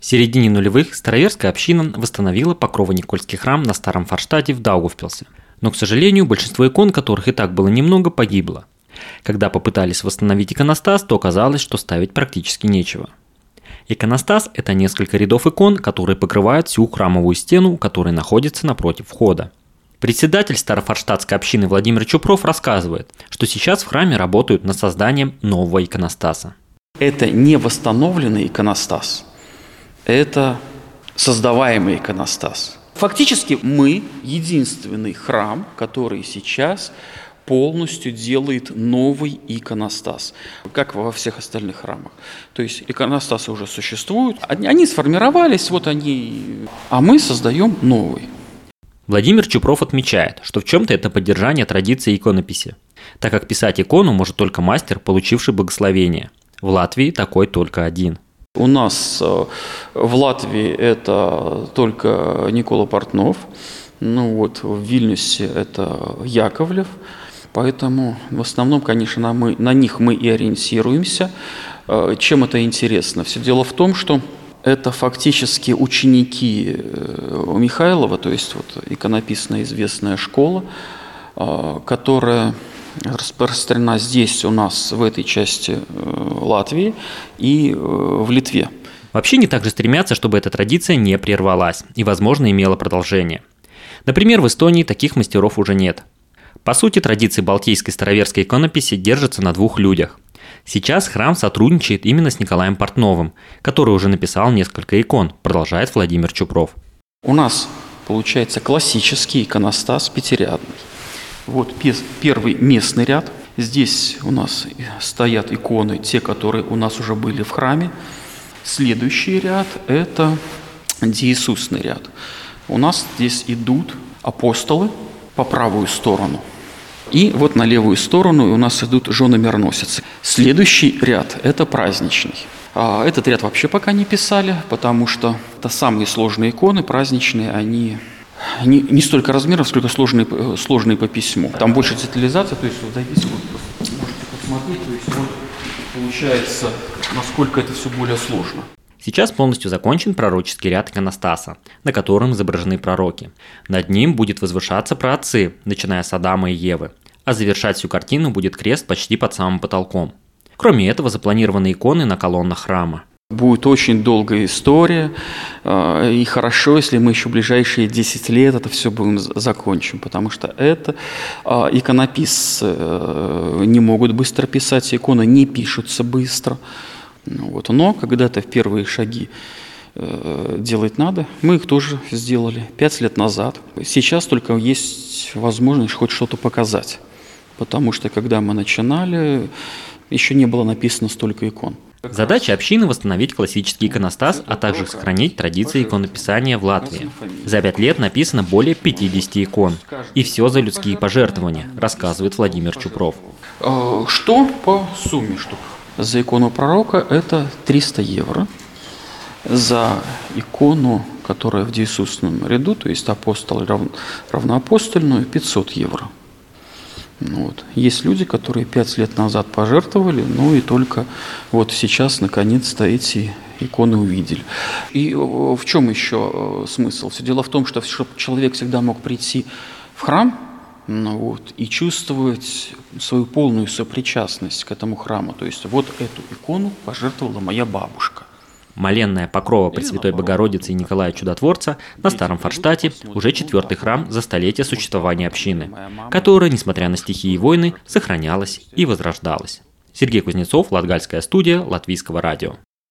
В середине нулевых староверская община восстановила Покрово-Никольский храм на Старом Форштате в Даугавпилсе. Но, к сожалению, большинство икон, которых и так было немного, погибло. Когда попытались восстановить иконостас, то оказалось, что ставить практически нечего. Иконостас – это несколько рядов икон, которые покрывают всю храмовую стену, которая находится напротив входа. Председатель Старофорштатской общины Владимир Чупров рассказывает, что сейчас в храме работают над созданием нового иконостаса. Это не восстановленный иконостас, это создаваемый иконостас. Фактически мы единственный храм, который сейчас полностью делает новый иконостас, как во всех остальных храмах. То есть иконостасы уже существуют, они сформировались, а мы создаем новый. Владимир Чупров отмечает, что в чем-то это поддержание традиции иконописи, так как писать икону может только мастер, получивший благословение. В Латвии такой только один. У нас в Латвии это только Никола Портнов, в Вильнюсе это Яковлев, поэтому в основном, конечно, на них мы и ориентируемся. Чем это интересно? Все дело в том, что это фактически ученики Михайлова, то есть иконописная известная школа, которая распространена здесь у нас, в этой части Латвии и в Литве. Вообще не так же стремятся, чтобы эта традиция не прервалась и, возможно, имела продолжение. Например, в Эстонии таких мастеров уже нет. По сути, традиции балтийской староверской иконописи держатся на двух людях. Сейчас храм сотрудничает именно с Николаем Портновым, который уже написал несколько икон, продолжает Владимир Чупров. У нас получается классический иконостас пятирядный. Вот первый местный ряд. Здесь у нас стоят иконы, те, которые у нас уже были в храме. Следующий ряд – это деисусный ряд. У нас здесь идут апостолы по правую сторону. И вот на левую сторону у нас идут жены мироносицы. Следующий ряд – это праздничный. Этот ряд вообще пока не писали, потому что это самые сложные иконы, праздничные, они не столько размеров, сколько сложные по письму. Там больше детализация, то есть можете посмотреть, то есть получается, насколько это все более сложно. Сейчас полностью закончен пророческий ряд иконостаса, на котором изображены пророки. Над ним будет возвышаться праотцы, начиная с Адама и Евы, а завершать всю картину будет крест почти под самым потолком. Кроме этого, запланированы иконы на колоннах храма. Будет очень долгая история, и хорошо, если мы еще в ближайшие 10 лет это все закончим, потому что это иконописцы не могут быстро писать, иконы не пишутся быстро. Но когда-то в первые шаги делать надо, мы их тоже сделали 5 лет назад. Сейчас только есть возможность хоть что-то показать, потому что когда мы начинали, еще не было написано столько икон. Задача общины – восстановить классический иконостас, а также сохранить традиции иконописания в Латвии. За 5 лет написано более 50 икон. И все за людские пожертвования, рассказывает Владимир Чупров. Что по сумме штук? За икону пророка это 300 евро. За икону, которая в деисусном ряду, то есть апостол равноапостольную, 500 евро. Есть люди, которые 5 лет назад пожертвовали, и только сейчас наконец-то эти иконы увидели. И в чем еще смысл? Все дело в том, что чтобы человек всегда мог прийти в храм и чувствовать свою полную сопричастность к этому храму. То есть эту икону пожертвовала моя бабушка. Моленное покрово Пресвятой Богородицы и Николая Чудотворца на Старом Форштате уже 4-й храм за столетие существования общины, которая, несмотря на стихии и войны, сохранялась и возрождалась. Сергей Кузнецов, Латгальская студия Латвийского радио.